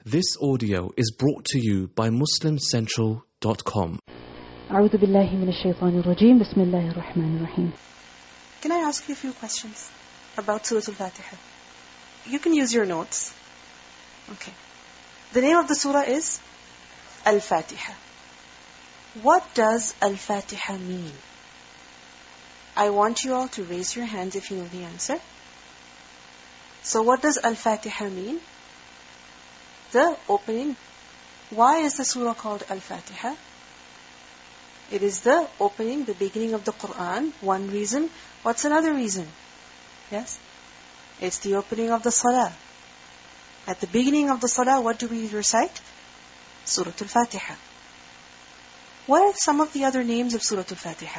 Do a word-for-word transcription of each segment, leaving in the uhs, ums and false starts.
This audio is brought to you by muslim central dot com. أعوذ بالله من الشيطان الرجيم بسم الله الرحمن الرحيم. Can I ask you a few questions about Surah Al-Fatiha? You can use your notes. Okay. The name of the surah is Al-Fatiha. What does Al-Fatiha mean? I want you all to raise your hands if you know the answer. So what does Al-Fatiha mean? The opening. Why is the surah called Al-Fatiha? It is the opening, the beginning of the Quran. One reason. What's another reason? Yes? It's the opening of the Salah. At the beginning of the Salah, what do we recite? Surah Al-Fatiha. What are some of the other names of Surah Al-Fatiha?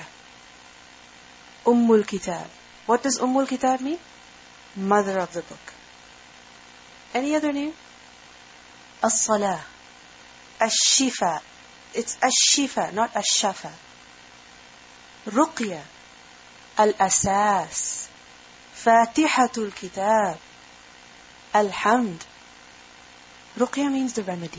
Ummul Kitab. What does Ummul Kitab mean? Mother of the book. Any other name? As-Salah. Ash-Shifa. It's Ash-Shifa, not Ash-Shafa. Ruqya. Al-Asas. Fatihatul Kitab. Al-Hamd. Ruqya means the remedy.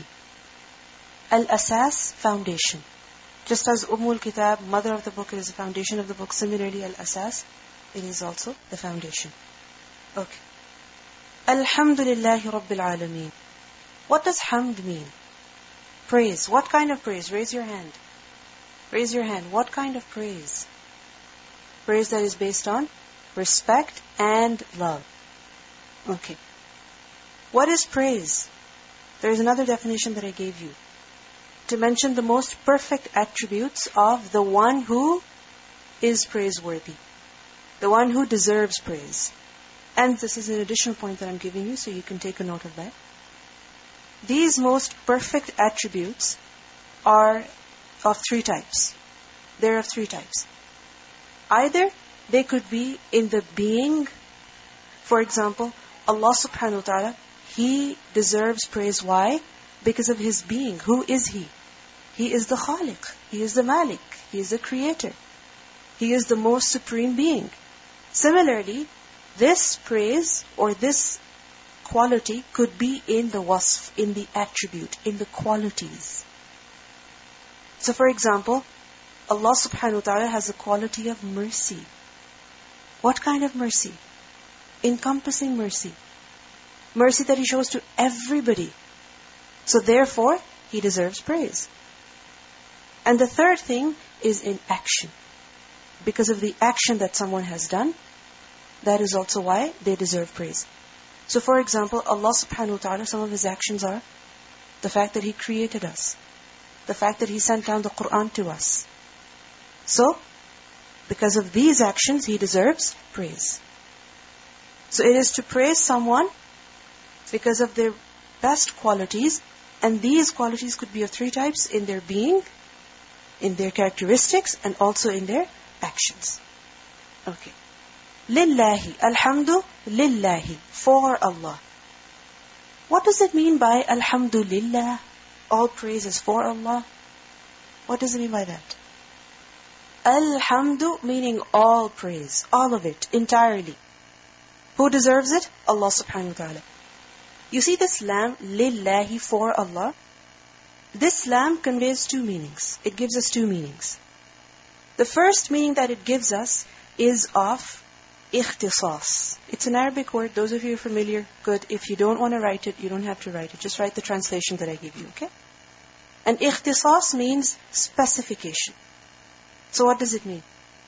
Al-Asas, foundation. Just as Ummul Kitab, mother of the book, is the foundation of the book, similarly Al-Asas, it is also the foundation. Okay. Alhamdulillahi Rabbil Alameen. What does hamd mean? Praise. What kind of praise? Raise your hand. Raise your hand. What kind of praise? Praise that is based on respect and love. Okay. What is praise? There is another definition that I gave you. To mention the most perfect attributes of the one who is praiseworthy. The one who deserves praise. And this is an additional point that I'm giving you, so you can take a note of that. These most perfect attributes are of three types. They're of three types. Either they could be in the being. For example, Allah subhanahu wa ta'ala, He deserves praise. Why? Because of His being. Who is He? He is the Khaliq. He is the Malik. He is the Creator. He is the most supreme being. Similarly, this praise or this quality could be in the wasf, in the attribute, in the qualities. So for example, Allah subhanahu wa ta'ala has a quality of mercy. What kind of mercy? Encompassing mercy. Mercy that He shows to everybody. So therefore, He deserves praise. And the third thing is in action. Because of the action that someone has done, that is also why they deserve praise. So for example, Allah subhanahu wa ta'ala, some of His actions are the fact that He created us. The fact that He sent down the Quran to us. So, because of these actions, He deserves praise. So it is to praise someone because of their best qualities. And these qualities could be of three types: in their being, in their characteristics, and also in their actions. Okay. Lillahi. Alhamdu lillahi. For Allah. What does it mean by Alhamdulillah? All praise is for Allah. What does it mean by that? Alhamdu meaning all praise. All of it. Entirely. Who deserves it? Allah subhanahu wa ta'ala. You see this lam, lillahi, for Allah. This lam conveys two meanings. It gives us two meanings. The first meaning that it gives us is of ikhtisas. It's an Arabic word. Those of you who are familiar, good. If you don't want to write it, you don't have to write it. Just write the translation that I give you, okay? And ikhtisas means specification. So what does it mean?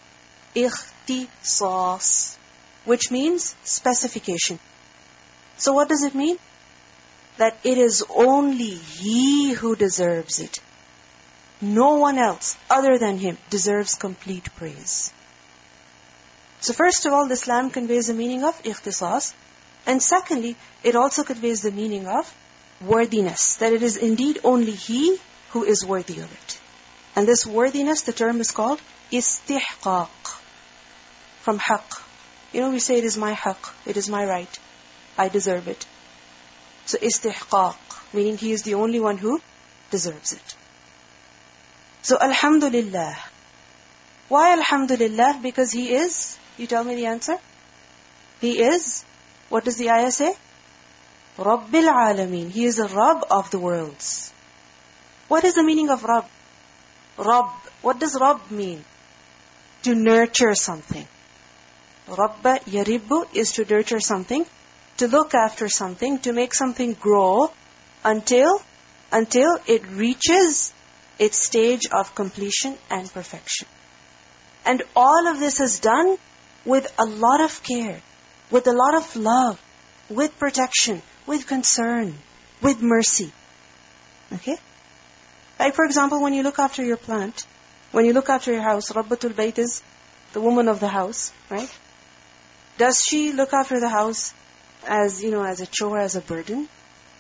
Ikhtisas, which means specification. So what does it mean? That it is only He who deserves it. No one else other than Him deserves complete praise. So first of all, this lam conveys the meaning of ikhtisas. And secondly, it also conveys the meaning of worthiness. That it is indeed only He who is worthy of it. And this worthiness, the term is called istihqaq. From haqq. You know, we say it is my haqq. It is my right. I deserve it. So istihqaq, meaning He is the only one who deserves it. So alhamdulillah. Why alhamdulillah? Because He is, you tell me the answer. He is, what does the ayah say? Rabbil Alameen. He is the Rabb of the worlds. What is the meaning of Rabb? Rabb. What does Rabb mean? To nurture something. Rabba yaribbu is to nurture something, to look after something, to make something grow until, until it reaches its stage of completion and perfection. And all of this is done with a lot of care, with a lot of love, with protection, with concern, with mercy. Okay? Like for example, when you look after your plant, when you look after your house, Rabbatul Bayt is the woman of the house, right? Does she look after the house as, you know, as a chore, as a burden?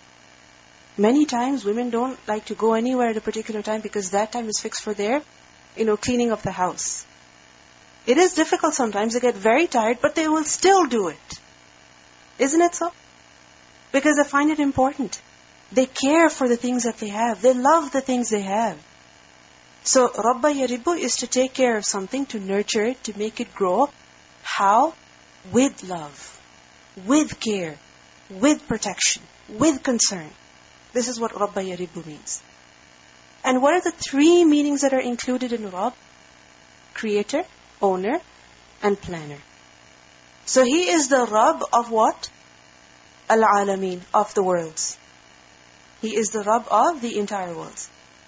Many times women don't like to go anywhere at a particular time because that time is fixed for their, you know, cleaning of the house. It is difficult sometimes. They get very tired, but they will still do it. Isn't it so? Because they find it important. They care for the things that they have. They love the things they have. So, Rabba Yaribbu is to take care of something, to nurture it, to make it grow. How? With love, with care, with protection, with concern. This is what Rabba Yaribbu means. And what are the three meanings that are included in Rabb? Creator, owner, and planner. So He is the Rabb of what? Al-Alameen, of the worlds. He is the Rabb of the entire world.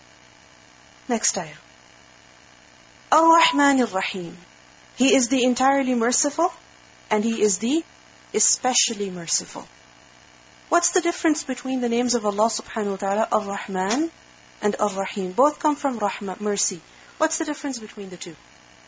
Next ayah. Ar-Rahman Ar-Rahim. He is the entirely merciful, and He is the especially merciful. What's the difference between the names of Allah subhanahu wa ta'ala, Ar-Rahman and Ar-Rahim? Both come from Rahma, mercy. What's the difference between the two?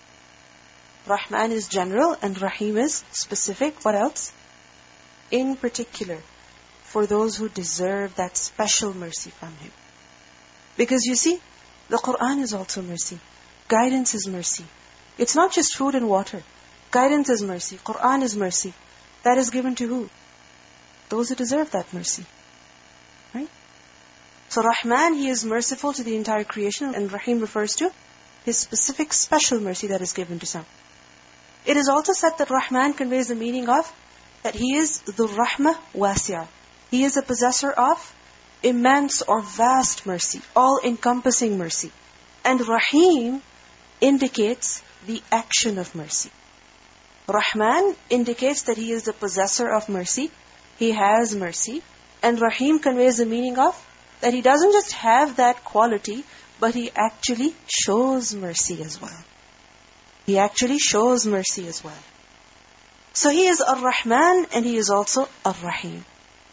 Rahman is general and Rahim is specific. What else? In particular, for those who deserve that special mercy from Him. Because you see, the Quran is also mercy. Guidance is mercy. It's not just food and water. Guidance is mercy. Quran is mercy. That is given to who? Those who deserve that mercy. Right? So Rahman, He is merciful to the entire creation, and Rahim refers to His specific special mercy that is given to some. It is also said that Rahman conveys the meaning of that He is the Rahmah Wasi'ah. He is a possessor of immense or vast mercy, all-encompassing mercy. And Rahim indicates the action of mercy. Rahman indicates that He is the possessor of mercy. He has mercy. And Rahim conveys the meaning of that He doesn't just have that quality, but He actually shows mercy as well. He actually shows mercy as well. So He is Ar-Rahman and He is also Ar-Rahim.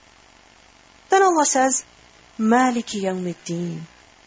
Then Allah says, Maliki Yawmiddin.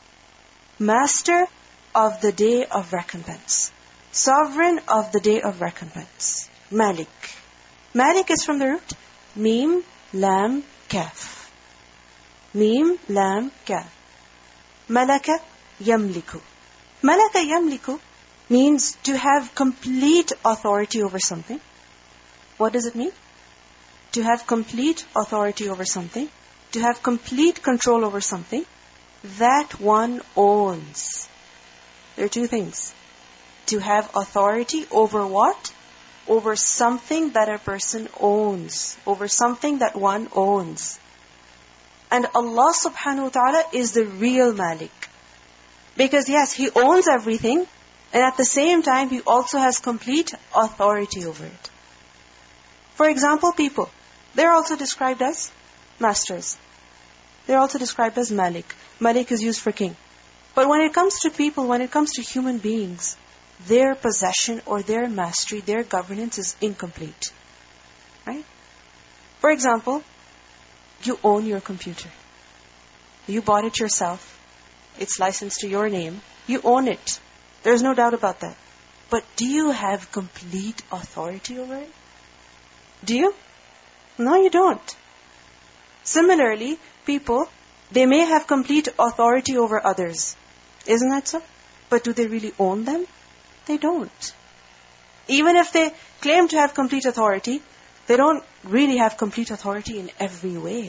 Master of the day of recompense. Sovereign of the day of recompense. Malik. Malik is from the root Mim, Lam, Kaf. Mim, Lam, Kaf. Malaka Yamliku. Malaka Yamliku means to have complete authority over something. What does it mean? To have complete authority over something. To have complete control over something that one owns. There are two things. To have authority over what? Over something that a person owns. Over something that one owns. And Allah subhanahu wa ta'ala is the real Malik. Because yes, He owns everything. And at the same time, He also has complete authority over it. For example, people. They're also described as masters. They're also described as Malik. Malik is used for king. But when it comes to people, when it comes to human beings, their possession or their mastery, their governance is incomplete. Right? For example, you own your computer. You bought it yourself. It's licensed to your name. You own it. There's no doubt about that. But do you have complete authority over it? Do you? No, you don't. Similarly, people, they may have complete authority over others. Isn't that so? But do they really own them? They don't. Even if they claim to have complete authority, they don't really have complete authority in every way.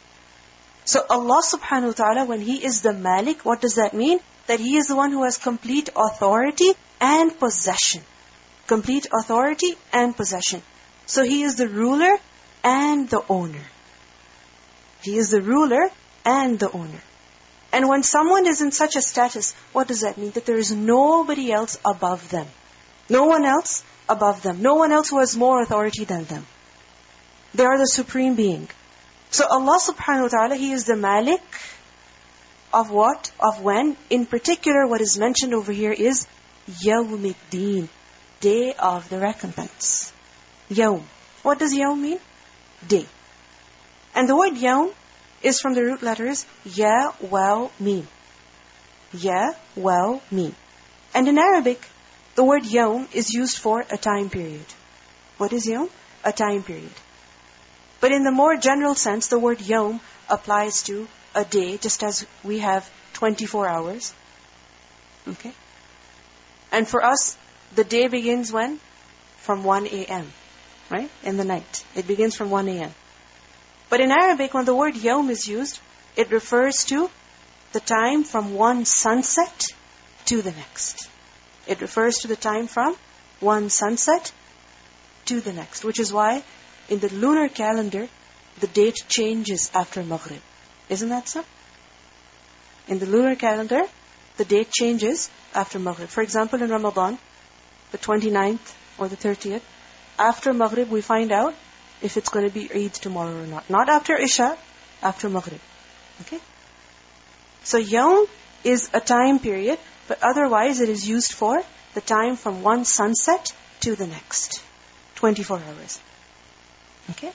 So Allah subhanahu wa ta'ala, when He is the Malik, what does that mean? That He is the one who has complete authority and possession. Complete authority and possession. So He is the ruler and the owner. He is the ruler and the owner. And when someone is in such a status, what does that mean? That there is nobody else above them. No one else above them. No one else who has more authority than them. They are the supreme being. So Allah subhanahu wa ta'ala, He is the Malik of what? Of when? In particular, what is mentioned over here is Yawmiddin, day of the recompense. Yawm. What does Yawm mean? Day. And the word Yawm is from the root letters Ya, Waw, Mim. Ya, Waw, Mim. And in Arabic, the word Yawm is used for a time period. What is Yawm? A time period. But in the more general sense, the word Yawm applies to a day, just as we have twenty-four hours. Okay? And for us, the day begins when? From one a.m. Right? In the night. It begins from one a.m. But in Arabic, when the word Yawm is used, it refers to the time from one sunset to the next. It refers to the time from one sunset to the next. Which is why in the lunar calendar, the date changes after Maghrib. Isn't that so? In the lunar calendar, the date changes after Maghrib. For example, in Ramadan, the twenty-ninth or the thirtieth, after Maghrib we find out if it's going to be Eid tomorrow or not. Not after Isha, after Maghrib. Okay? So Yawm is a time period, but otherwise it is used for the time from one sunset to the next. twenty-four hours. Okay?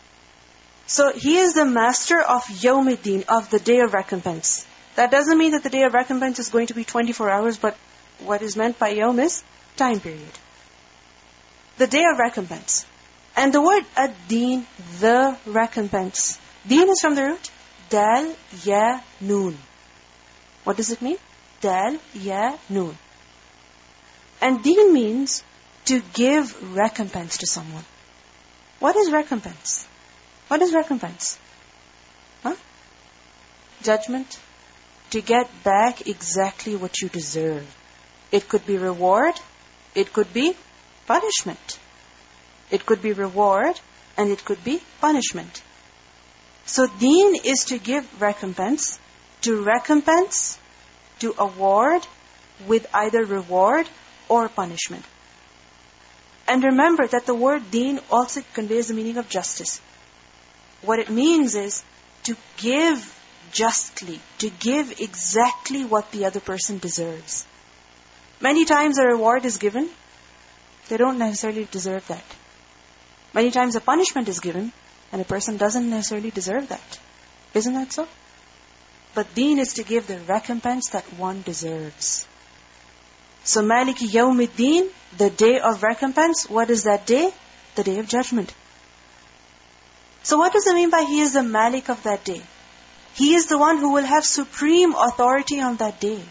So He is the master of Yawmiddin, of the day of recompense. That doesn't mean that the day of recompense is going to be twenty-four hours, but what is meant by Yawm is time period. The day of recompense. And the word ad-din, the recompense. Deen is from the root dal, ya, noon. What does it mean? Dal, ya, noon. And deen means to give recompense to someone. What is recompense? What is recompense? Huh? Judgment. To get back exactly what you deserve. It could be reward. It could be punishment. It could be reward and it could be punishment. So deen is to give recompense, to recompense, to award with either reward or punishment. And remember that the word deen also conveys the meaning of justice. What it means is to give justly, to give exactly what the other person deserves. Many times a reward is given, they don't necessarily deserve that. Many times a punishment is given, and a person doesn't necessarily deserve that. Isn't that so? But deen is to give the recompense that one deserves. So Maliki Yawmiddin, the day of recompense, what is that day? The day of judgment. So what does it mean by He is the Malik of that day? He is the one who will have supreme authority on that day.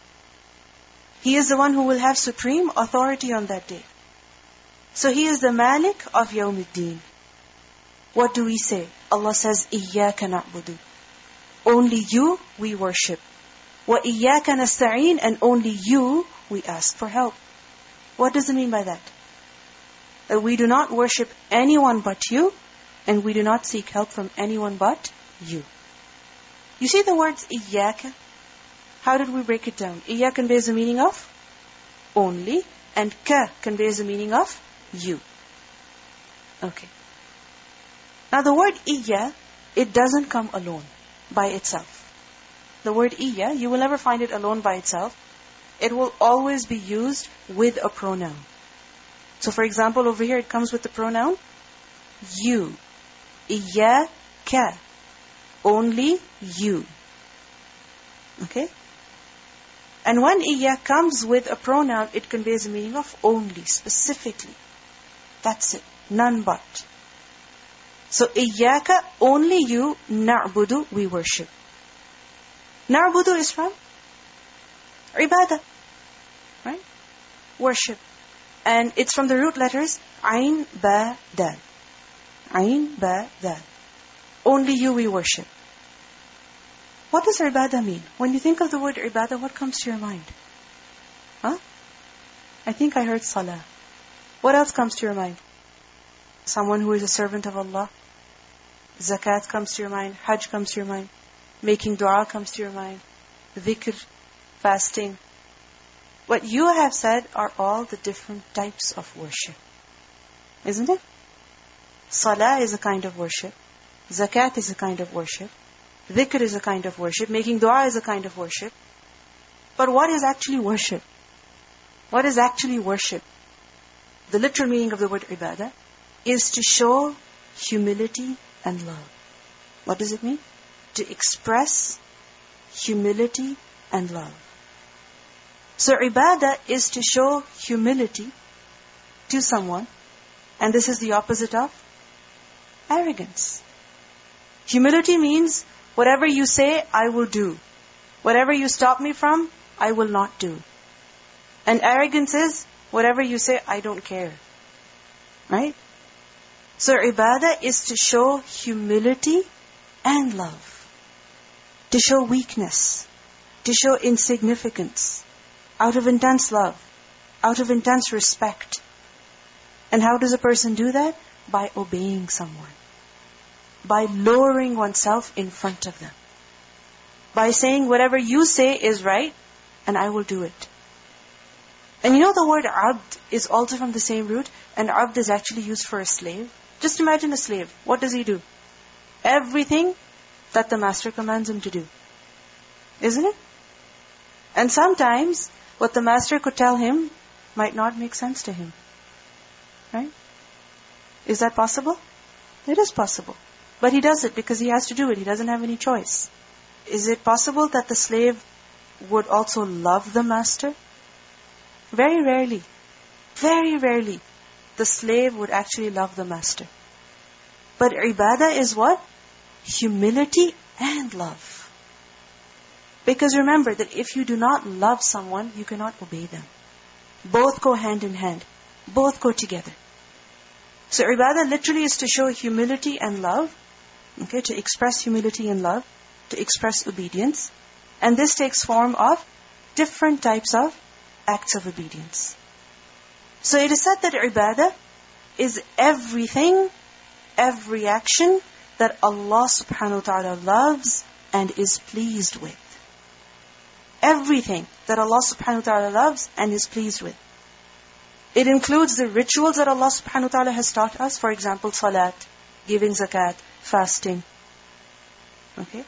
He is the one who will have supreme authority on that day. So He is the Malik of Yawmiddin. What do we say? Allah says, إِيَّاكَ نَعْبُدُ. Only You we worship. وَإِيَّاكَ نَسْتَعِينَ. And only You we ask for help. What does it mean by that? That we do not worship anyone but You, and we do not seek help from anyone but You. You see the words إِيَّاكَ? How did we break it down? إِيَّا conveys the meaning of only, and ka conveys the meaning of You. Okay. Now the word إِيَّا, it doesn't come alone by itself. The word إِيَّا, you will never find it alone by itself. It will always be used with a pronoun. So for example, over here it comes with the pronoun You. إِيَّاكَ. Only You. Okay? And when إِيَّا comes with a pronoun, it conveys the meaning of only, specifically. That's it. None but. So إِيَّاكَ, only You, نَعْبُدُ, we worship. نَعْبُدُ is from ibadah. Right? Worship. And it's from the root letters Ain, Ba, Dal. Ain, Ba, Dal. Only You we worship. What does ibadah mean? When you think of the word ibadah, what comes to your mind? Huh? I think I heard salah. What else comes to your mind? Someone who is a servant of Allah. Zakat comes to your mind, Hajj comes to your mind, making dua comes to your mind, dhikr, fasting. What you have said are all the different types of worship. Isn't it? Salah is a kind of worship. Zakat is a kind of worship. Dhikr is a kind of worship. Making dua is a kind of worship. But what is actually worship? What is actually worship? The literal meaning of the word ibadah is to show humility and love. What does it mean? To express humility and love. So ibadah is to show humility to someone, and this is the opposite of arrogance. Humility means whatever you say, I will do. Whatever you stop me from, I will not do. And arrogance is whatever you say, I don't care. Right? So ibadah is to show humility and love. To show weakness. To show insignificance. Out of intense love. Out of intense respect. And how does a person do that? By obeying someone. By lowering oneself in front of them. By saying whatever you say is right, and I will do it. And you know the word abd is also from the same root, and abd is actually used for a slave. Just imagine a slave. What does he do? Everything that the master commands him to do. Isn't it? And sometimes what the master could tell him might not make sense to him. Right? Is that possible? It is possible. But he does it because he has to do it. He doesn't have any choice. Is it possible that the slave would also love the master? Very rarely. Very rarely. The slave would actually love the master. But ibadah is what? Humility and love. Because remember that if you do not love someone, you cannot obey them. Both go hand in hand. Both go together. So ibadah literally is to show humility and love. Okay, to express humility and love. To express obedience. And this takes form of different types of acts of obedience. So it is said that ibadah is everything, every action that Allah subhanahu wa ta'ala loves and is pleased with. Everything that Allah subhanahu wa ta'ala loves and is pleased with. It includes the rituals that Allah subhanahu wa ta'ala has taught us. For example, salat, giving zakat, fasting. Okay?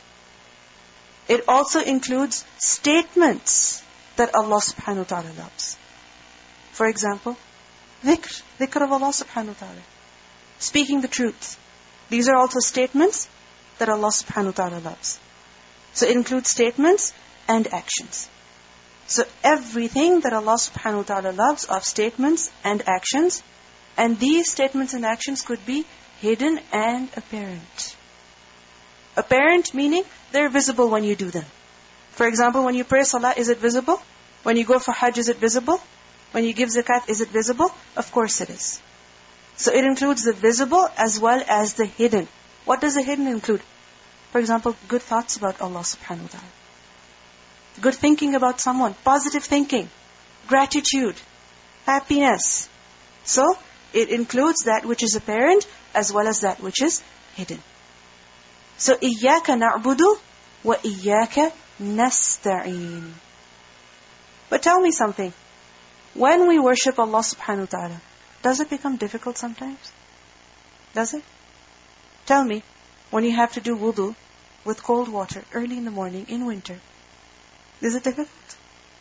It also includes statements that Allah subhanahu wa ta'ala loves. For example, dhikr, dhikr of Allah subhanahu wa ta'ala. Speaking the truth. These are also statements that Allah subhanahu wa ta'ala loves. So it includes statements and actions. So everything that Allah subhanahu wa ta'ala loves of statements and actions, and these statements and actions could be hidden and apparent. Apparent meaning they're visible when you do them. For example, when you pray salah, is it visible? When you go for hajj, is it visible? When you give zakat, is it visible? Of course it is. So it includes the visible as well as the hidden. What does the hidden include? For example, good thoughts about Allah subhanahu wa ta'ala. Good thinking about someone. Positive thinking. Gratitude. Happiness. So, it includes that which is apparent as well as that which is hidden. So, إِيَّاكَ نَعْبُدُ وَإِيَّاكَ نَسْتَعِينُ. But tell me something. When we worship Allah subhanahu wa ta'ala, does it become difficult sometimes? Does it? Tell me, when you have to do wudu with cold water early in the morning in winter, is it difficult?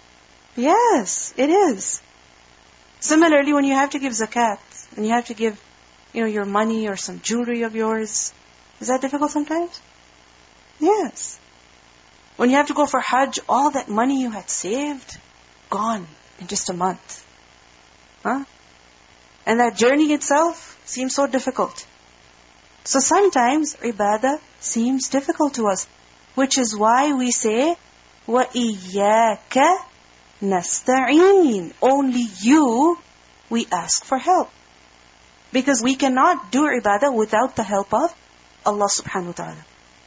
Yes, it is. Similarly, when you have to give zakat, and you have to give, you know, your money or some jewelry of yours, is that difficult sometimes? Yes. When you have to go for hajj, all that money you had saved, gone in just a month. Huh? And that journey itself seems so difficult. So sometimes ibadah seems difficult to us, which is why we say, وَإِيَّاكَ نَسْتَعِينُ. Only you, we ask for help. Because we cannot do ibadah without the help of Allah subhanahu wa ta'ala.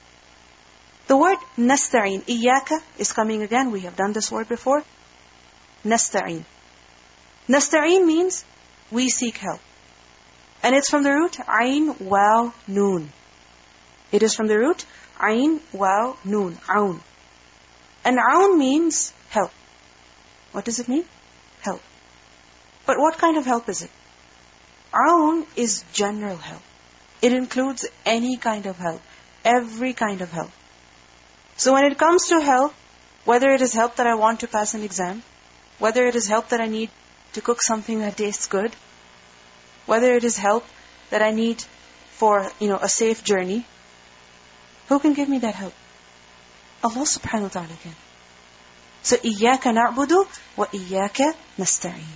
The word nasta'in, إِيَّاكَ, is coming again. We have done this word before. Nasta'in. Nasta'in means we seek help. And it's from the root ayn, waw, noon. It is from the root Ain, Waw, Noon, Aun. And Aun means help. What does it mean? Help. But what kind of help is it? Aun is general help. It includes any kind of help. Every kind of help. So when it comes to help, whether it is help that I want to pass an exam, whether it is help that I need to cook something that tastes good, whether it is help that I need for, you know, a safe journey, who can give me that help? Allah subhanahu wa ta'ala can. So, إِيَّاكَ نَعْبُدُ وَإِيَّاكَ نَسْتَعِينَ.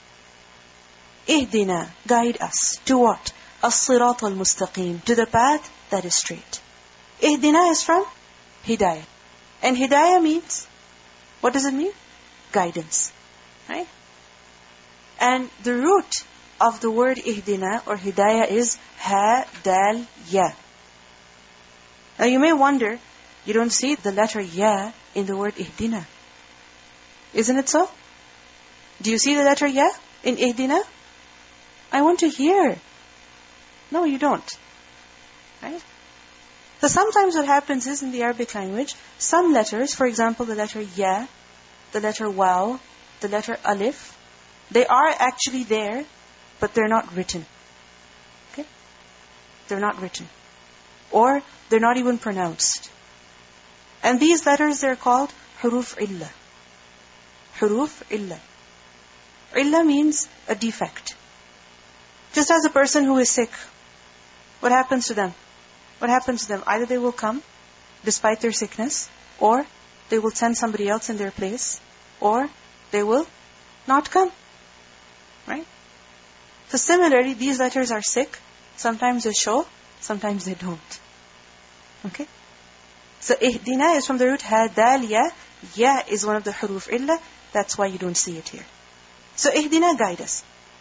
Ihdina, guide us. To what? الصِّرَاطَ الْمُسْتَقِيمِ. To the path that is straight. Ihdina is from Hidayah. And Hidayah means, what does it mean? Guidance. Right? And the root of the word Ihdina or Hidayah is Ha, Dal, Ya. Now you may wonder, you don't see the letter Ya in the word Ihdina. Isn't it so? Do you see the letter Ya in Ihdina? I want to hear. No, you don't. Right? So sometimes what happens is in the Arabic language, some letters, for example the letter Ya, the letter Waw, the letter Alif, they are actually there, but they're not written. Okay? They're not written. Or they're not even pronounced. And these letters, they're called Huruf Illa. Huruf Illa. Illa means a defect. Just as a person who is sick, what happens to them? What happens to them? Either they will come despite their sickness, or they will send somebody else in their place, or they will not come. Right? So similarly, these letters are sick. Sometimes they show, sometimes they don't. Okay? So Ihdina is from the root Ha, Dal, Ya. Ya is one of the Huruf Illa. That's why you don't see it here. So Ihdina, guide us.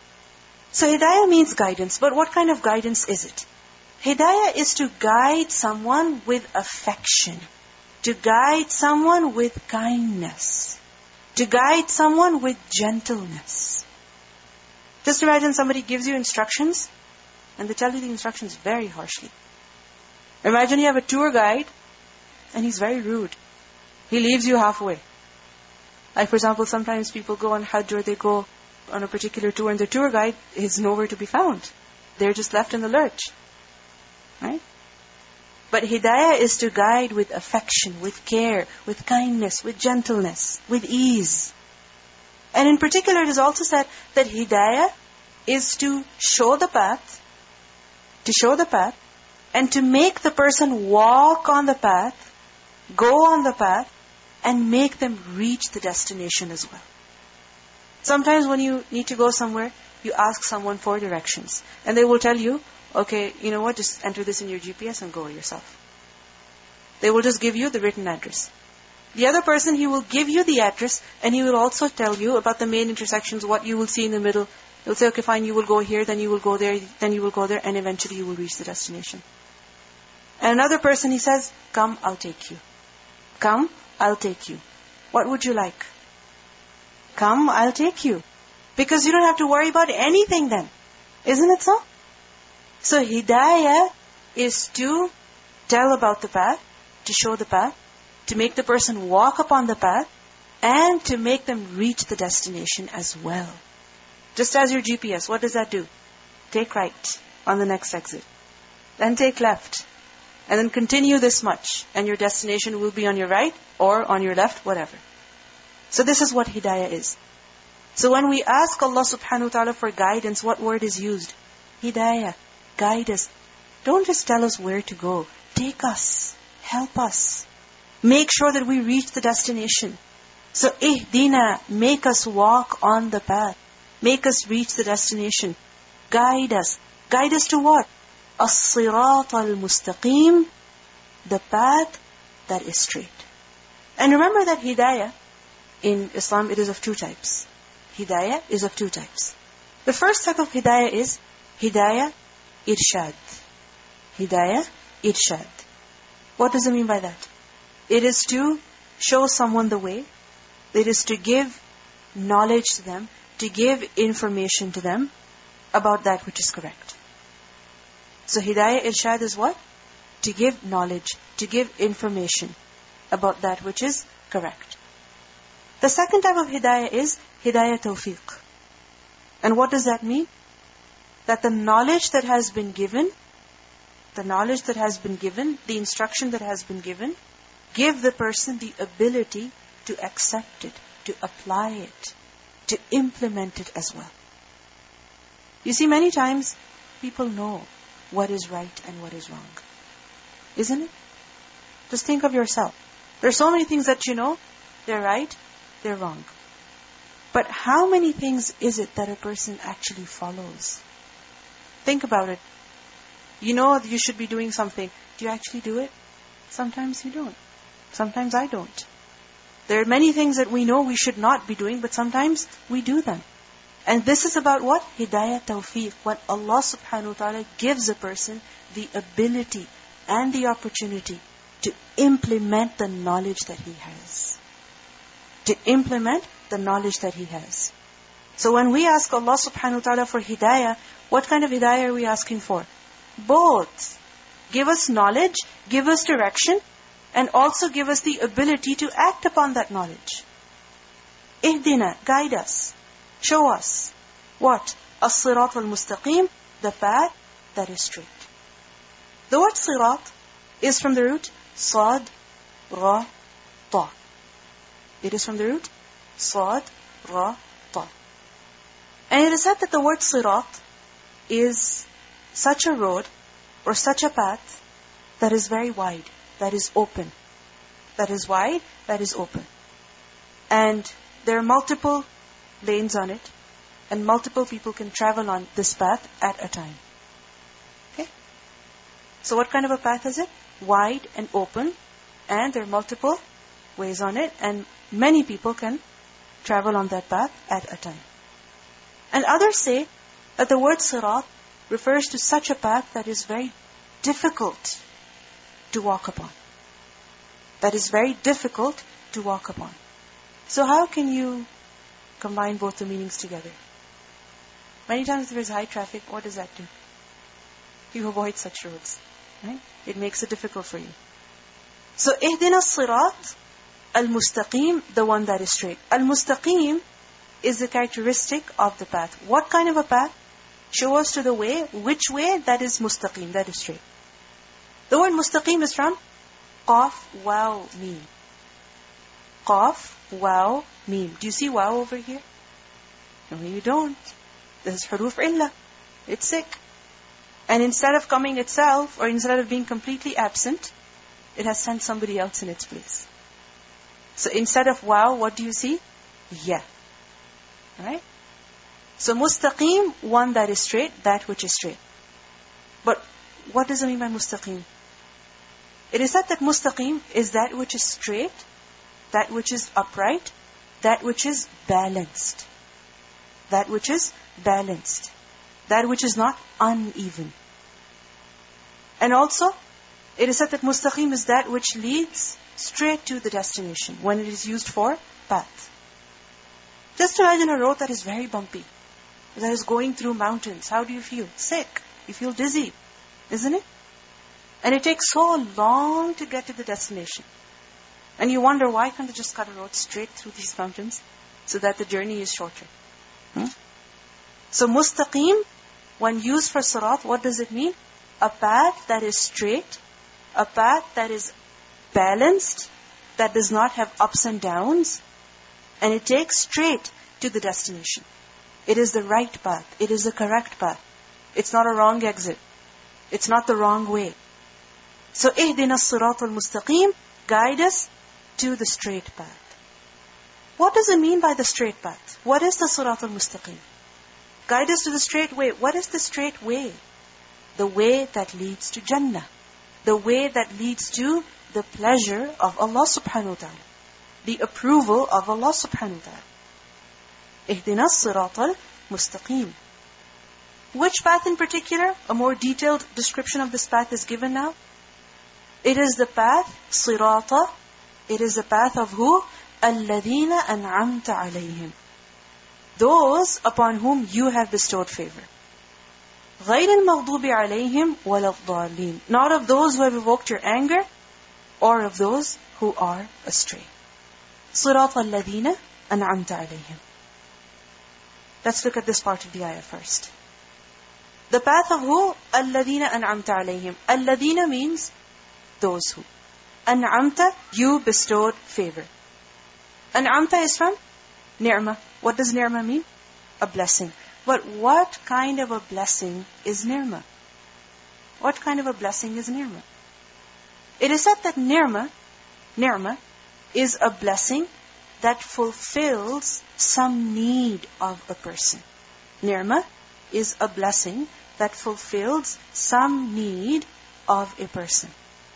So Hidayah means guidance. But what kind of guidance is it? Hidayah is to guide someone with affection. To guide someone with kindness. To guide someone with gentleness. Just imagine somebody gives you instructions and they tell you the instructions very harshly. Imagine you have a tour guide and he's very rude. He leaves you halfway. Like for example, sometimes people go on Hajj or they go on a particular tour and the tour guide is nowhere to be found. They're just left in the lurch. Right? But Hidayah is to guide with affection, with care, with kindness, with gentleness, with ease. And in particular, it is also said that Hidayah is to show the path, to show the path, and to make the person walk on the path, go on the path, and make them reach the destination as well. Sometimes when you need to go somewhere, you ask someone for directions. And they will tell you, okay, you know what, just enter this in your G P S and go yourself. They will just give you the written address. The other person, he will give you the address and he will also tell you about the main intersections, what you will see in the middle. He'll say, okay, fine, you will go here, then you will go there, then you will go there, and eventually you will reach the destination. And another person, he says, come, I'll take you. Come, I'll take you. What would you like? Come, I'll take you. Because you don't have to worry about anything then. Isn't it so? So Hidayah is to tell about the path, to show the path, to make the person walk upon the path, and to make them reach the destination as well. Just as your G P S, what does that do? Take right on the next exit. Then take left. And then continue this much. And your destination will be on your right or on your left, whatever. So this is what Hidayah is. So when we ask Allah subhanahu wa ta'ala for guidance, what word is used? Hidayah. Guide us. Don't just tell us where to go. Take us. Help us. Make sure that we reach the destination. So Ihdina, make us walk on the path. Make us reach the destination. Guide us. Guide us to what? As-sirat al-mustaqim, the path that is straight. And remember that Hidayah, in Islam, it is of two types. Hidayah is of two types. The first type of Hidayah is Hidayah Irshad. Hidayah Irshad. What does it mean by that? It is to show someone the way. It is to give knowledge to them, to give information to them about that which is correct. So Hidayah Irshad is what? to give knowledge, to give information about that which is correct. The second type of hidayah is hidayah tawfiq. And what does that mean? That the knowledge that has been given, the knowledge that has been given, the instruction that has been given, give the person the ability to accept it, to apply it, to implement it as well. You see, many times people know what is right and what is wrong. Isn't it? Just think of yourself. There are so many things that you know, they're right, they're wrong. But how many things is it that a person actually follows? Think about it. You know you should be doing something. Do you actually do it? Sometimes you don't. Sometimes I don't. There are many things that we know we should not be doing, but sometimes we do them. And this is about what? Hidayah tawfiq. When Allah subhanahu wa ta'ala gives a person the ability and the opportunity to implement the knowledge that he has. To implement the knowledge that he has. So when we ask Allah subhanahu wa ta'ala for hidayah, what kind of hidayah are we asking for? Both. Give us knowledge, give us direction, and also give us the ability to act upon that knowledge. Ihdina, guide us. Show us. What? As-sirat al-mustaqim, the path that is straight. The word sirat is from the root sad, ra, ta. It is from the root sad, ra, ta. And it is said that the word sirat is such a road or such a path that is very wide, that is open. That is wide, that is open. And there are multiple lanes on it, and multiple people can travel on this path at a time. Okay? So what kind of a path is it? Wide and open, and there are multiple ways on it, and many people can travel on that path at a time. And others say that the word sirat refers to such a path that is very difficult to walk upon. That is very difficult to walk upon. So how can you combine both the meanings together? Many times if there is high traffic, what does that do? You avoid such roads. Right? It makes it difficult for you. So, ihdina as-sirat al-mustaqim, the one that is straight. Al-mustaqim is the characteristic of the path. What kind of a path? Show us to the way. Which way? That is mustaqim, that is straight. The word mustaqim is from qaf, waw, mim. Qaf, waw, mim. Do you see waw over here? No, you don't. This is huruf illah. It's sick. And instead of coming itself, or instead of being completely absent, it has sent somebody else in its place. So instead of waw, what do you see? Ya. Right? So mustaqim, one that is straight, that which is straight. But what does it mean by mustaqim? It is said that mustaqim is that which is straight, that which is upright, that which is balanced. That which is balanced. That which is not uneven. And also, it is said that mustaqim is that which leads straight to the destination when it is used for path. Just imagine a road that is very bumpy, that is going through mountains. How do you feel? Sick. You feel dizzy, isn't it? And it takes so long to get to the destination. And you wonder, why can't they just cut a road straight through these mountains so that the journey is shorter? Hmm? So mustaqim, when used for sirat, what does it mean? A path that is straight, a path that is balanced, that does not have ups and downs, and it takes straight to the destination. It is the right path. It is the correct path. It's not a wrong exit. It's not the wrong way. So, ihdina as-sirat al-mustaqim, guide us to the straight path. What does it mean by the straight path? What is the sirat al-mustaqim? Guide us to the straight way. What is the straight way? The way that leads to Jannah. The way that leads to the pleasure of Allah subhanahu wa ta'ala. The approval of Allah subhanahu wa ta'ala. Ihdina as-sirat al-mustaqim. Which path in particular? A more detailed description of this path is given now. It is the path, sirata. It is the path of who? الَّذِينَ أَنْعَمْتَ عَلَيْهِمْ. Those upon whom you have bestowed favor. غَيْرِ الْمَغْضُوبِ عَلَيْهِمْ وَلَا الضَّالِّينَ. Not of those who have evoked your anger, or of those who are astray. صِرَاطَ الَّذِينَ أَنْعَمْتَ عَلَيْهِمْ. Let's look at this part of the ayah first. The path of who? الَّذِينَ أَنْعَمْتَ عَلَيْهِمْ. الَّذِينَ means those who. أَنْعَمْتَ, you bestowed favor. أَنْعَمْتَ is from ni'mah. What does ni'mah mean? A blessing. But what kind of a blessing is ni'mah? What kind of a blessing is ni'mah? It is said that ni'mah, ni'mah is a blessing that fulfills some need of a person. Ni'mah is a blessing that fulfills some need of a person.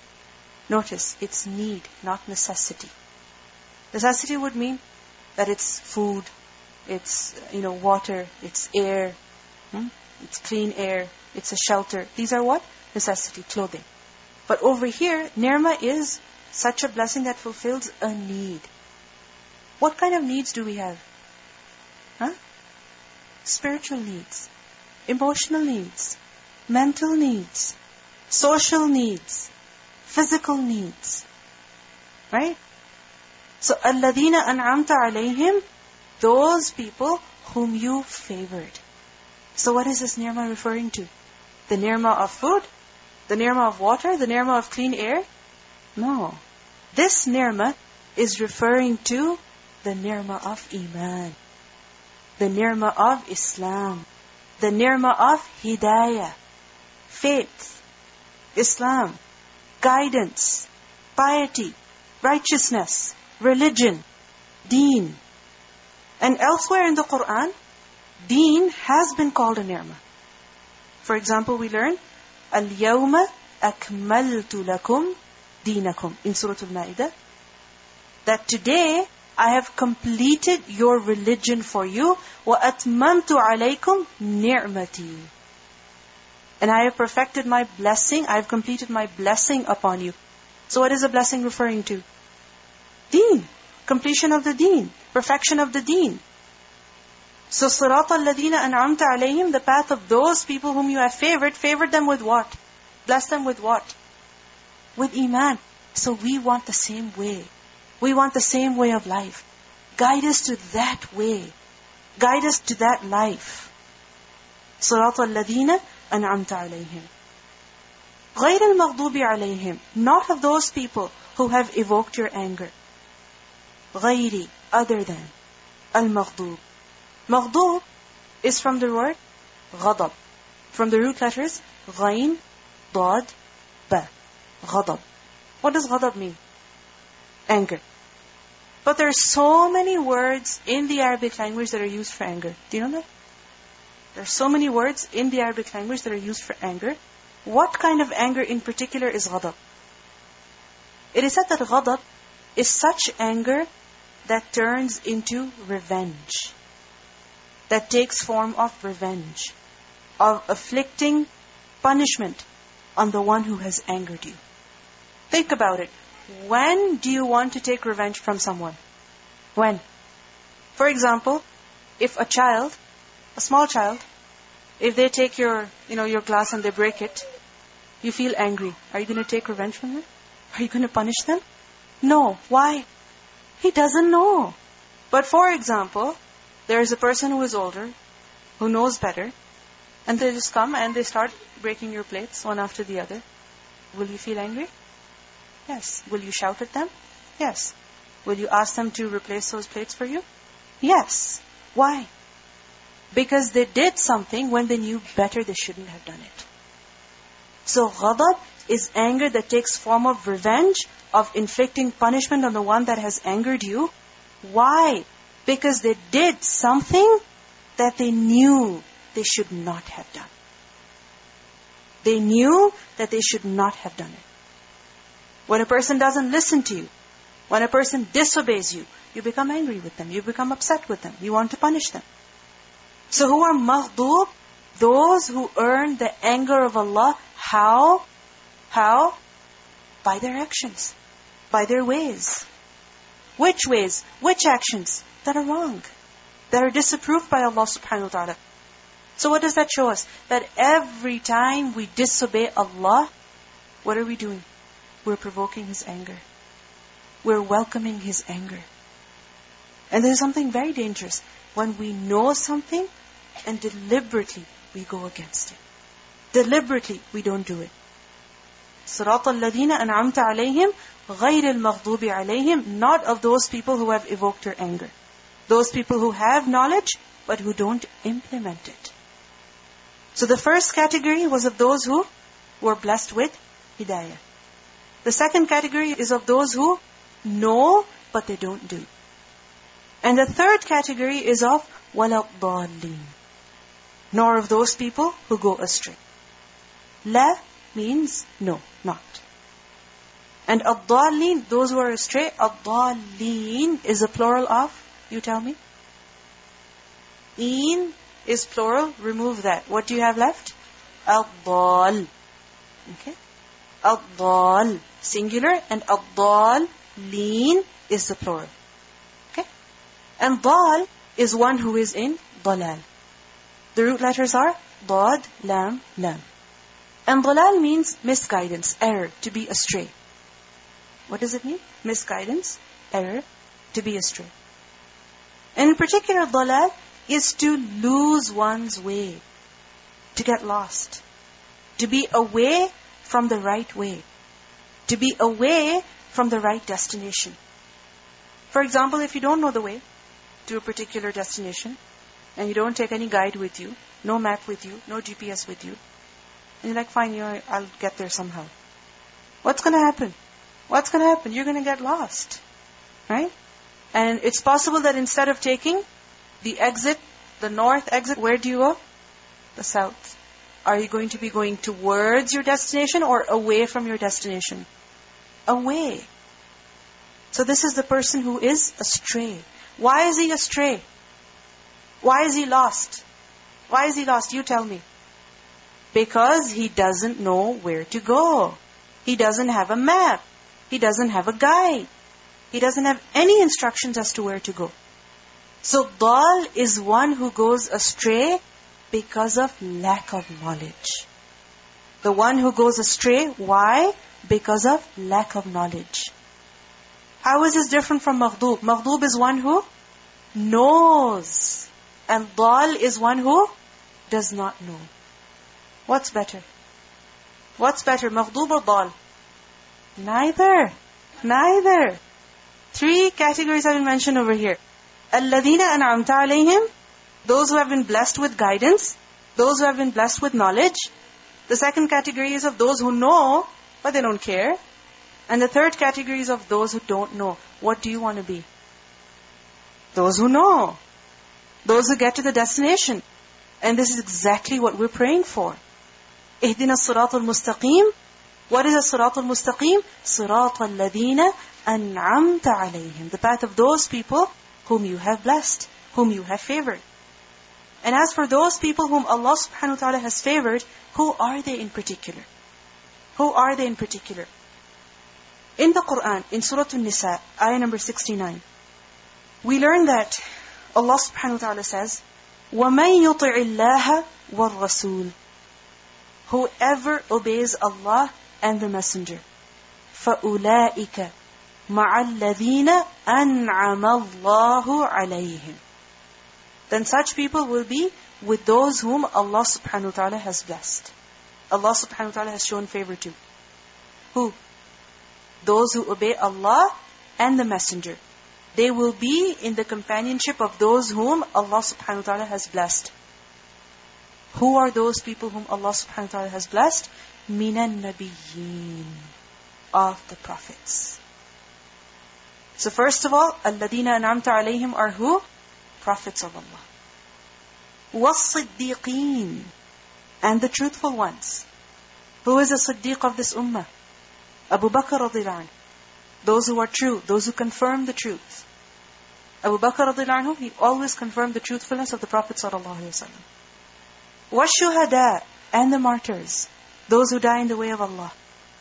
Notice, it's need, not necessity. Necessity would mean that it's food, it's, you know, water, it's air, hmm? it's clean air, it's a shelter. These are what? Necessity, clothing. But over here, ni'mah is such a blessing that fulfills a need. What kind of needs do we have? Huh? Spiritual needs, emotional needs, mental needs, social needs, physical needs. Right? So, الَّذِينَ أَنْعَمْتَ عَلَيْهِمْ, those people whom you favored. So what is this ni'mah referring to? The ni'mah of food? The ni'mah of water? The ni'mah of clean air? No. This ni'mah is referring to the ni'mah of Iman, the ni'mah of Islam, the ni'mah of Hidayah, faith, Islam, guidance, piety, righteousness, religion, deen. And elsewhere in the Quran, deen has been called a ni'mah. For example, we learn, الْيَوْمَ أَكْمَلْتُ لَكُمْ دِينَكُمْ in Surah Al-Ma'idah, that today I have completed your religion for you, وَأَتْمَمْتُ عَلَيْكُمْ نِعْمَتِي. And I have perfected my blessing, I have completed my blessing upon you. So what is the blessing referring to? Deen. Completion of the deen. Perfection of the deen. So صِرَاطَ الَّذِينَ أَنْعَمْتَ عَلَيْهِمْ, the path of those people whom you have favored, favored them with what? Bless them with what? With Iman. So we want the same way. We want the same way of life. Guide us to that way. Guide us to that life. صِرَاطَ الَّذِينَ أَنْعَمْتَ عَلَيْهِمْ غَيْرَ الْمَغْضُوبِ عَلَيْهِمْ, not of those people who have evoked your anger. غَيْرِ, other than. Al-Maghdub. Maghdub is from the word غضب, from the root letters غين, ضاد, ba. غضب. What does غضب mean? Anger. But there are so many words in the Arabic language that are used for anger. Do you know that? There are so many words in the Arabic language that are used for anger. What kind of anger in particular is غضب? It is said that غضب is such anger that turns into revenge, that takes form of revenge, of afflicting punishment on the one who has angered you. Think about it. When do you want to take revenge from someone? When? For example, if a child, a small child, if they take your, you know, your glass and they break it, you feel angry. Are you going to take revenge from them? Are you going to punish them? No. Why? He doesn't know. But for example, there is a person who is older, who knows better, and they just come and they start breaking your plates one after the other. Will you feel angry? Yes. Will you shout at them? Yes. Will you ask them to replace those plates for you? Yes. Why? Because they did something when they knew better they shouldn't have done it. So ghadab is anger that takes form of revenge, of inflicting punishment on the one that has angered you. Why? Because they did something that they knew they should not have done. They knew that they should not have done it. When a person doesn't listen to you, when a person disobeys you, you become angry with them, you become upset with them, you want to punish them. So who are maghdub? Those who earn the anger of Allah. How? How? By their actions, by their ways. Which ways? Which actions? That are wrong, that are disapproved by Allah subhanahu wa ta'ala. So what does that show us? That every time we disobey Allah, what are we doing? We're provoking His anger. We're welcoming His anger. And there's something very dangerous. When we know something and deliberately we go against it. Deliberately we don't do it. صِرَاطَ الَّذِينَ أَنْعَمْتَ عَلَيْهِمْ غَيْرِ الْمَغْضُوبِ عَلَيْهِمْ. Not of those people who have evoked your anger. Those people who have knowledge but who don't implement it. So the first category was of those who were blessed with hidayah. The second category is of those who know but they don't do. And the third category is of وَلَا الضَّالِّينَ. Nor of those people who go astray. La means no, not. And ad-dallin, those who are astray, ad-dallin is a plural of, you tell me? In is plural, remove that. What do you have left? Ad-dal. Okay? Ad-dal, singular, and ad-dallin is the plural. Okay? And dal is one who is in dalal. The root letters are dad, lam, lam. And dalal means misguidance, error, to be astray. What does it mean? Misguidance, error, to be astray. And in particular, dalal is to lose one's way, to get lost, to be away from the right way, to be away from the right destination. For example, if you don't know the way to a particular destination, and you don't take any guide with you, no map with you, no G P S with you, and you're like, fine, you know, I'll get there somehow. What's going to happen? What's going to happen? You're going to get lost. Right? And it's possible that instead of taking the exit, the north exit, where do you go? The south. Are you going to be going towards your destination or away from your destination? Away. So this is the person who is astray. Why is he astray? Why is he lost? Why is he lost? You tell me. Because he doesn't know where to go. He doesn't have a map. He doesn't have a guide. He doesn't have any instructions as to where to go. So dal is one who goes astray because of lack of knowledge. The one who goes astray, why? Because of lack of knowledge. How is this different from maghdub? Maghdub is one who knows. And dal is one who does not know. What's better? What's better, maghdub or dal? Neither. Neither. Three categories have been mentioned over here. الَّذِينَ أَنْعَمْتَ عَلَيْهِمْ. Those who have been blessed with guidance. Those who have been blessed with knowledge. The second category is of those who know, but they don't care. And the third category is of those who don't know. What do you want to be? Those who know. Those who get to the destination. And this is exactly what we're praying for. اهدنا الصراط المستقيم. What is a صراط المستقيم? صراط الذين أنعمت عليهم. The path of those people whom you have blessed, whom you have favored. And as for those people whom Allah subhanahu wa ta'ala has favored, who are they in particular? Who are they in particular? In the Quran, in Surah An-Nisa, ayah number sixty-nine, we learn that Allah subhanahu wa ta'ala says, وَمَن يُطِعِ اللَّهَ وَالرَّسُولِ. Whoever obeys Allah and the Messenger, فَأُولَٰئِكَ مَعَ الَّذِينَ أَنْعَمَ اللَّهُ عَلَيْهِمْ. Then such people will be with those whom Allah subhanahu wa ta'ala has blessed. Allah subhanahu wa ta'ala has shown favor to. Who? Those who obey Allah and the Messenger. They will be in the companionship of those whom Allah subhanahu wa ta'ala has blessed. Who are those people whom Allah subhanahu wa ta'ala has blessed? Minan nabiyyin, of the prophets. So first of all, alladina an'amta alayhim are who? Prophets of Allah. Was-siddiqeen, and the truthful ones. Who is the siddiq of this ummah? Abu Bakr radhiyallahu anhu. Those who are true, those who confirm the truth. Abu Bakr radhiyallahu anhu, he always confirmed the truthfulness of the Prophet sallallahu alaihi wasallam. Was-shuhada, and the martyrs, those who die in the way of Allah.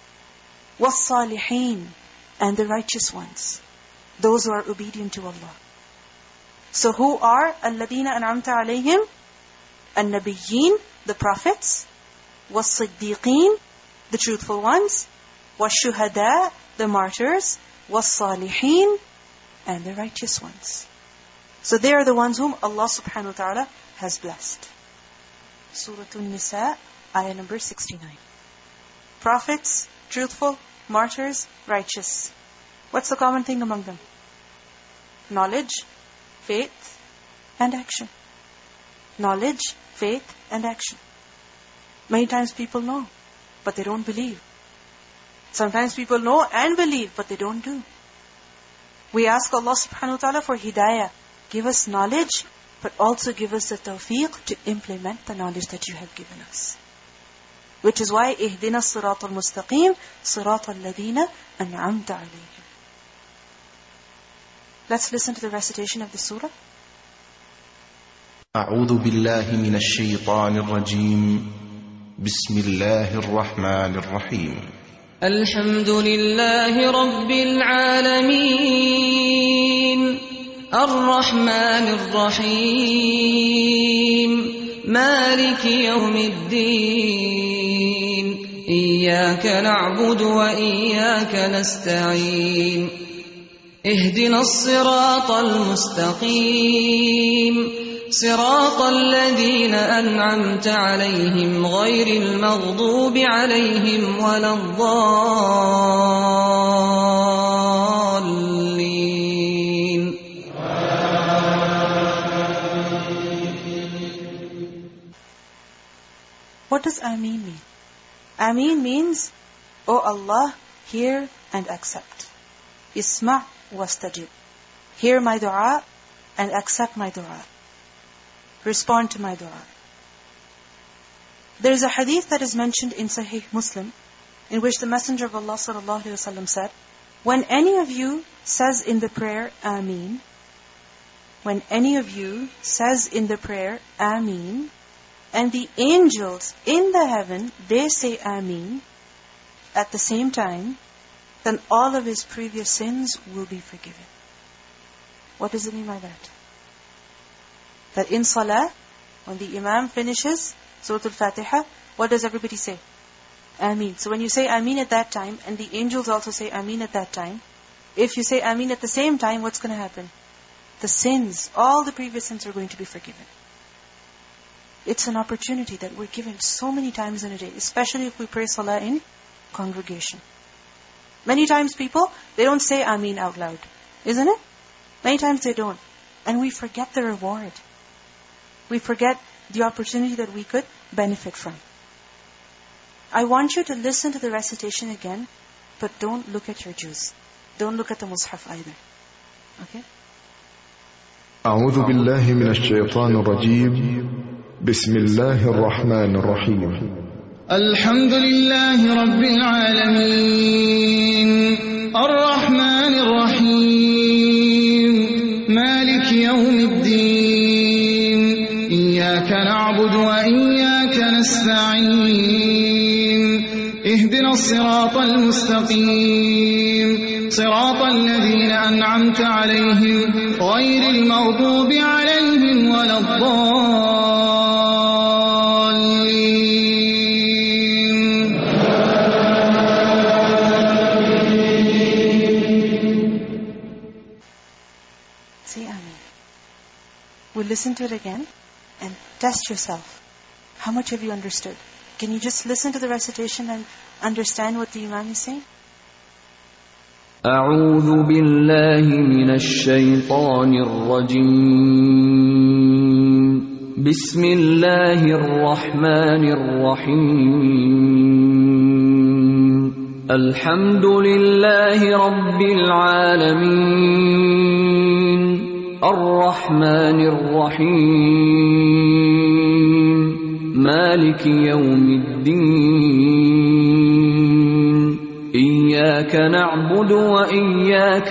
Was-salihin, and the righteous ones, those who are obedient to Allah. So who are alladina an'amta alayhim? An-Nabiyyin, the prophets, was-Siddiqeen, the truthful ones, was-Shuhada, the martyrs, was-Salihin, and the righteous ones. So they are the ones whom Allah subhanahu wa ta'ala has blessed. Surah An-Nisa, ayah number sixty-nine. Prophets, truthful, martyrs, righteous. What's the common thing among them? Knowledge, faith, and action. Knowledge, faith, and action. Many times people know, but they don't believe. Sometimes people know and believe, but they don't do. We ask Allah subhanahu wa ta'ala for hidayah. Give us knowledge, but also give us the tawfiq to implement the knowledge that you have given us. Which is why, اهدنا الصراط المستقيم صراط الذين أنعمت عليهم. Let's listen to the recitation of the surah. أعوذ بالله من الشيطان الرجيم بسم الله الرحمن الرحيم الحمد لله رب العالمين الرحمن الرحيم مالك يوم الدين إياك نعبد وإياك نستعين اهدنا الصراط المستقيم صراط الذين أنعمت عليهم غير المغضوب عليهم ولا الضالين. What does Ameen mean? Ameen means, O Allah, hear and accept. Isma' wastajib. Hear my dua and accept my dua. Respond to my dua. There is a hadith that is mentioned in Sahih Muslim, in which the Messenger of Allah sallallahu alaihi wasallam said, when any of you says in the prayer, Ameen, when any of you says in the prayer, Ameen, and the angels in the heaven, they say Ameen, at the same time, then all of his previous sins will be forgiven. What does it mean by that? That in Salah, when the Imam finishes Surah Al-Fatiha, what does everybody say? Ameen. So when you say Ameen at that time, and the angels also say Ameen at that time, if you say Ameen at the same time, what's going to happen? The sins, all the previous sins are going to be forgiven. It's an opportunity that we're given so many times in a day, especially if we pray Salah in congregation. Many times people, they don't say Ameen out loud, isn't it? Many times they don't. And we forget the reward. We forget the opportunity that we could benefit from. I want you to listen to the recitation again, but don't look at your juz. Don't look at the mushaf either. Okay? أعوذ بالله من الشيطان الرجيم بسم الله الرحمن الرحيم الحمد لله رب العالمين الرحمن الرحيم مالك يوم الدين إياك نعبد وإياك نستعين اهدنا الصراط المستقيم صراط الذين أنعمت عليهم غير المغضوب عليهم ولا الضالين. Say Ameen. We'll listen to it again and test yourself. How much have you understood? Can you just listen to the recitation and understand what the Imam is saying? أعوذ بالله من الشيطان الرجيم بسم الله الرحمن الرحيم الحمد لله رب العالمين الرحمن الرحيم مالك يوم الدين إياك نعبد وإياك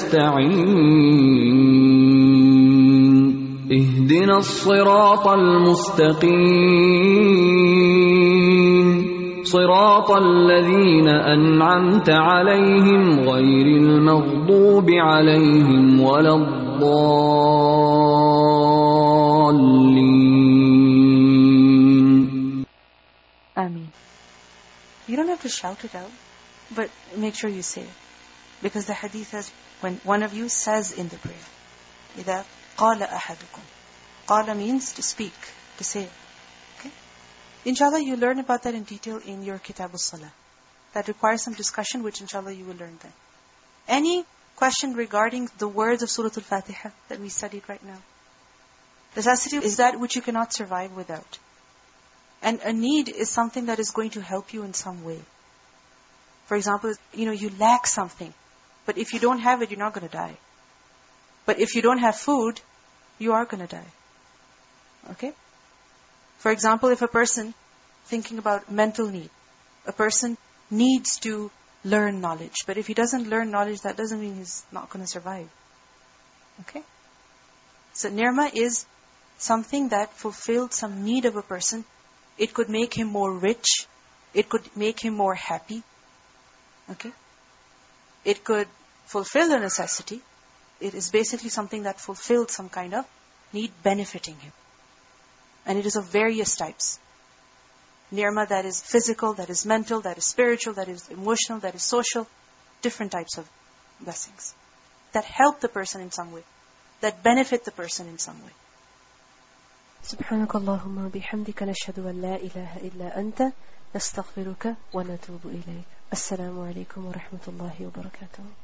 نستعين اهدنا الصراط المستقيم صراط الذين أنعمت عليهم غير المغضوب عليهم ولا الضالين. to shout it out, but make sure you say it. Because the hadith says, when one of you says in the prayer, إِذَا قَالَ أَحَدُكُمْ. Qala means to speak, to say. Okay? Inshallah, you learn about that in detail in your Kitab al-Salah. That requires some discussion, which inshallah you will learn then. Any question regarding the words of Surah Al-Fatiha that we studied right now? Necessity is that which you cannot survive without. And a need is something that is going to help you in some way. For example, you know, you lack something. But if you don't have it, you're not going to die. But if you don't have food, you are going to die. Okay? For example, if a person, thinking about mental need, a person needs to learn knowledge. But if he doesn't learn knowledge, that doesn't mean he's not going to survive. Okay? So nirma is something that fulfilled some need of a person. It could make him more rich. It could make him more happy. Okay? It could fulfill a necessity. It is basically something that fulfilled some kind of need benefiting him. And it is of various types. Nirma that is physical, that is mental, that is spiritual, that is emotional, that is social. Different types of blessings. That help the person in some way. That benefit the person in some way. سبحانك اللهم وبحمدك نشهد أن لا إله إلا أنت نستغفرك ونتوب إليك. السلام عليكم ورحمة الله وبركاته.